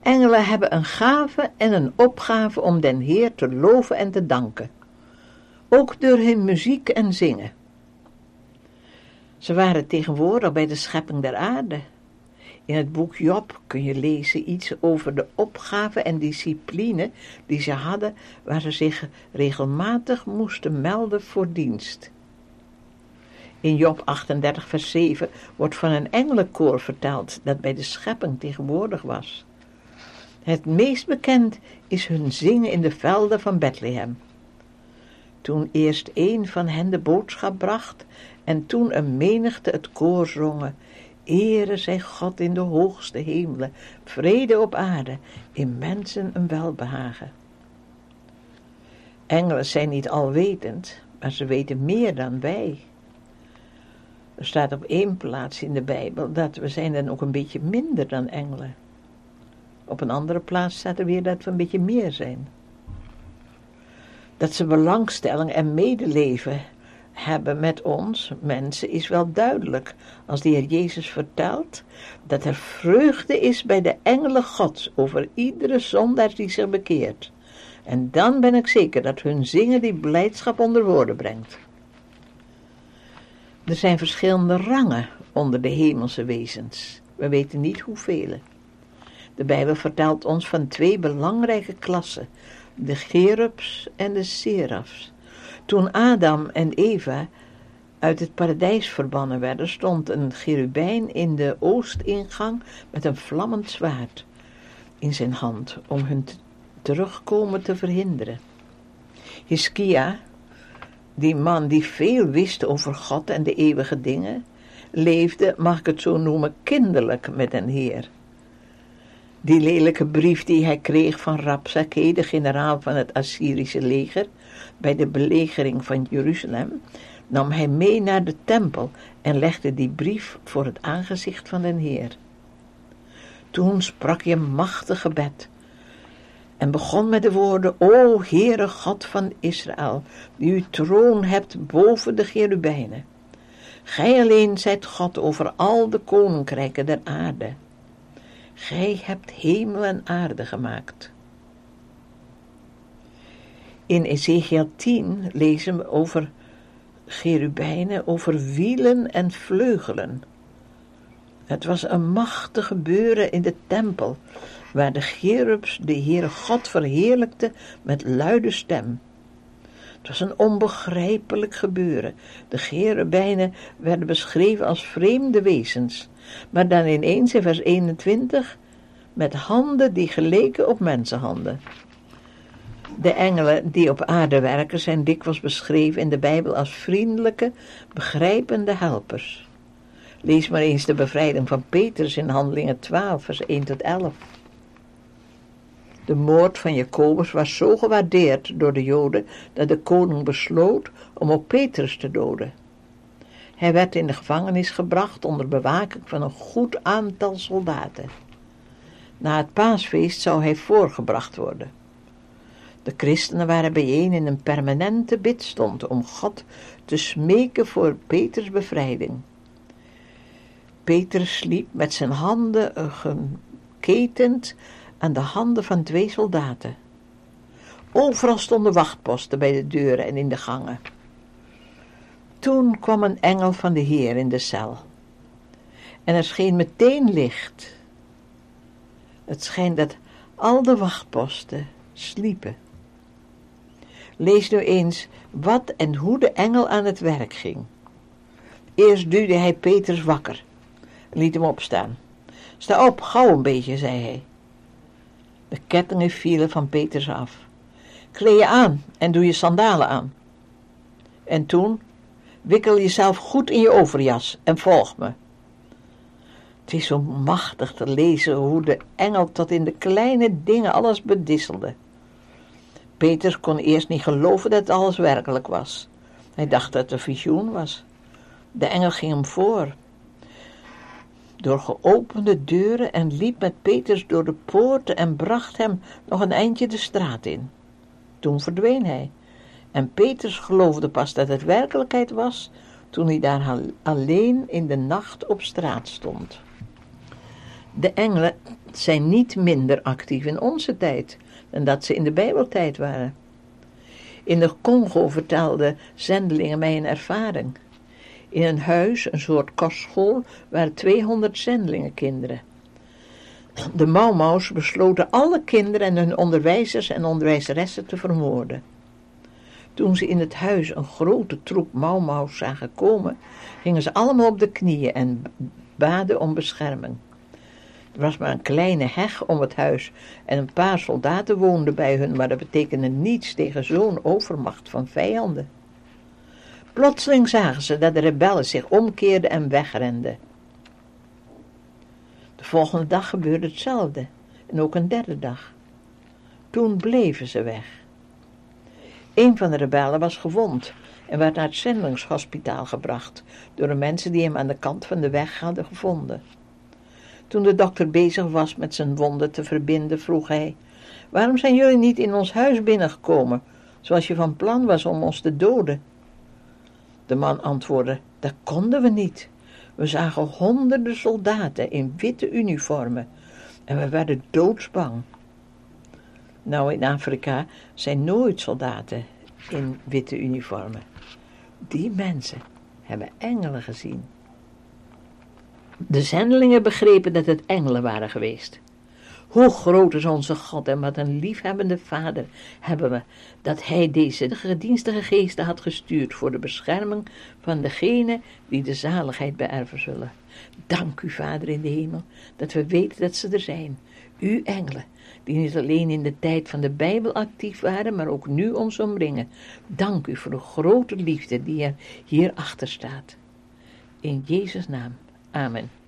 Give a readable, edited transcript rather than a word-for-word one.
Engelen hebben een gave en een opgave om den Heer te loven en te danken. Ook door hun muziek en zingen. Ze waren tegenwoordig bij de schepping der aarde. In het boek Job kun je lezen iets over de opgave en discipline die ze hadden, waar ze zich regelmatig moesten melden voor dienst. In Job 38 vers 7 wordt van een engelenkoor verteld dat bij de schepping tegenwoordig was. Het meest bekend is hun zingen in de velden van Bethlehem. Toen eerst een van hen de boodschap bracht en toen een menigte het koor zongen: Ere zij God in de hoogste hemelen, vrede op aarde, in mensen een welbehagen. Engelen zijn niet alwetend, maar ze weten meer dan wij. Er staat op 1 plaats in de Bijbel dat we zijn dan ook een beetje minder dan engelen. Op een andere plaats staat er weer dat we een beetje meer zijn. Dat ze belangstelling en medeleven hebben met ons, mensen, is wel duidelijk als de Heer Jezus vertelt dat er vreugde is bij de engelen Gods over iedere zondaar die zich bekeert. En dan ben ik zeker dat hun zingen die blijdschap onder woorden brengt. Er zijn verschillende rangen onder de hemelse wezens. We weten niet hoeveel. De Bijbel vertelt ons van 2 belangrijke klassen, de cherubs en de serafs. Toen Adam en Eva uit het paradijs verbannen werden, stond een cherubijn in de oostingang met een vlammend zwaard in zijn hand om hun terugkomen te verhinderen. Hiskia, die man die veel wist over God en de eeuwige dingen, leefde, mag ik het zo noemen, kinderlijk met den Heer. Die lelijke brief die hij kreeg van Rabsakeh, de generaal van het Assyrische leger, bij de belegering van Jeruzalem, nam hij mee naar de tempel en legde die brief voor het aangezicht van den Heer. Toen sprak hij een machtig gebed en begon met de woorden: O Heere God van Israël, die uw troon hebt boven de cherubijnen. Gij alleen zijt God over al de koninkrijken der aarde. Gij hebt hemel en aarde gemaakt. In Ezekiel 10 lezen we over cherubijnen, over wielen en vleugelen. Het was een machtig gebeuren in de tempel, waar de cherubs de Heere God verheerlijkten met luide stem. Het was een onbegrijpelijk gebeuren. De cherubijnen werden beschreven als vreemde wezens, maar dan ineens in vers 21 met handen die geleken op mensenhanden. De engelen die op aarde werken zijn dikwijls beschreven in de Bijbel als vriendelijke, begrijpende helpers. Lees maar eens de bevrijding van Petrus in Handelingen 12, vers 1 tot 11. De moord van Jacobus was zo gewaardeerd door de Joden dat de koning besloot om ook Petrus te doden. Hij werd in de gevangenis gebracht onder bewaking van een goed aantal soldaten. Na het paasfeest zou hij voorgebracht worden. De christenen waren bijeen in een permanente bidstond om God te smeken voor Peters bevrijding. Petrus sliep met zijn handen geketend aan de handen van 2 soldaten. Overal stonden wachtposten bij de deuren en in de gangen. Toen kwam een engel van de Heer in de cel. En er scheen meteen licht. Het schijnt dat al de wachtposten sliepen. Lees nu eens wat en hoe de engel aan het werk ging. Eerst duwde hij Petrus wakker en liet hem opstaan. Sta op, gauw een beetje, zei hij. De kettingen vielen van Petrus af. Kleed je aan en doe je sandalen aan. En toen, wikkel jezelf goed in je overjas en volg me. Het is zo machtig te lezen hoe de engel tot in de kleine dingen alles bedisselde. Petrus kon eerst niet geloven dat het alles werkelijk was. Hij dacht dat het een visioen was. De engel ging hem voor, door geopende deuren, en liep met Petrus door de poorten en bracht hem nog een eindje de straat in. Toen verdween hij. En Petrus geloofde pas dat het werkelijkheid was toen hij daar alleen in de nacht op straat stond. De engelen zijn niet minder actief in onze tijd dan dat ze in de Bijbeltijd waren. In de Congo vertelden zendelingen mij een ervaring. In een huis, een soort kostschool, waren 200 zendelingenkinderen. De Mau-Maus besloten alle kinderen en hun onderwijzers en onderwijzeressen te vermoorden. Toen ze in het huis een grote troep Mau-Maus zagen komen, gingen ze allemaal op de knieën en baden om bescherming. Er was maar een kleine heg om het huis en een paar soldaten woonden bij hun, maar dat betekende niets tegen zo'n overmacht van vijanden. Plotseling zagen ze dat de rebellen zich omkeerden en wegrenden. De volgende dag gebeurde hetzelfde en ook een derde dag. Toen bleven ze weg. Een van de rebellen was gewond en werd naar het zendelingshospitaal gebracht door de mensen die hem aan de kant van de weg hadden gevonden. Toen de dokter bezig was met zijn wonden te verbinden, vroeg hij: waarom zijn jullie niet in ons huis binnengekomen, zoals je van plan was om ons te doden? De man antwoordde: dat konden we niet. We zagen honderden soldaten in witte uniformen en we werden doodsbang. Nou, in Afrika zijn nooit soldaten in witte uniformen. Die mensen hebben engelen gezien. De zendelingen begrepen dat het engelen waren geweest. Hoe groot is onze God en wat een liefhebbende Vader hebben we, dat Hij deze gedienstige geesten had gestuurd voor de bescherming van degenen die de zaligheid beërven zullen. Dank u, Vader in de hemel, dat we weten dat ze er zijn. U engelen, die niet alleen in de tijd van de Bijbel actief waren, maar ook nu ons omringen. Dank u voor de grote liefde die er hierachter staat. In Jezus' naam. Amen.